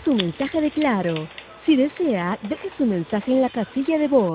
su mensaje de Claro. Si desea, deje su mensaje en la casilla de voz.